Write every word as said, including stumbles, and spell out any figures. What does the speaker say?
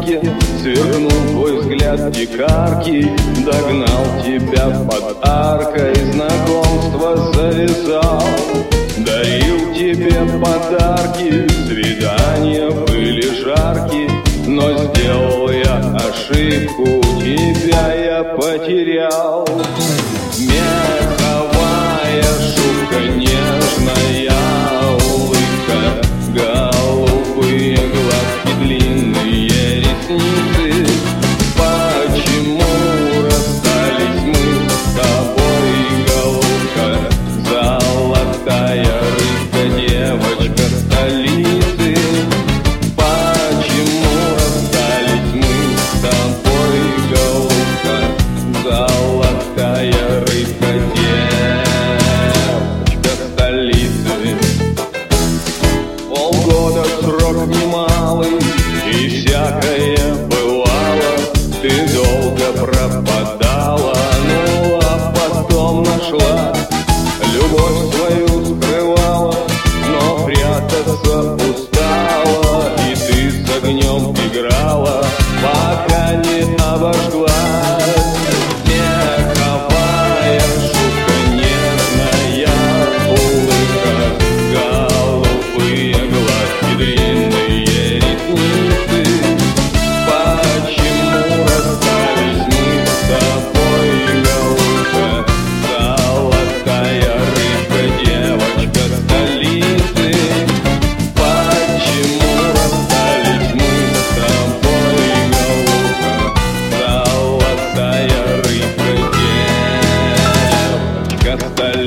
парке, свернул твой взгляд дикарки, догнал тебя под аркой, знакомство завязал, дарил тебе подарки, свидания были жаркие, но сделал я ошибку, тебя я потерял. Меховая шубка, нежная улыбка, голубые глазки, длинные ресницы. Почему расстались мы с тобой, голубка, золотая рыбка, девочка столицы? Почему расстались мы с тобой, голубка, золотая рыбка, девочка столицы? Полгода срок немалый, и всякое бывало, ты долго пропадала, ну а потом нашла, любовь свою скрывала, но прятаться устала, и ты с огнем играла, пока не обожглась. Меховая шубка, нежная улыбка, голубые глазки, длинные ресницы. Почему расстались мы с тобой, голубка, золотая рыбка, девочка столицы? Почему расстались мы с тобой, голубка, золотая рыбка, девочка столицы?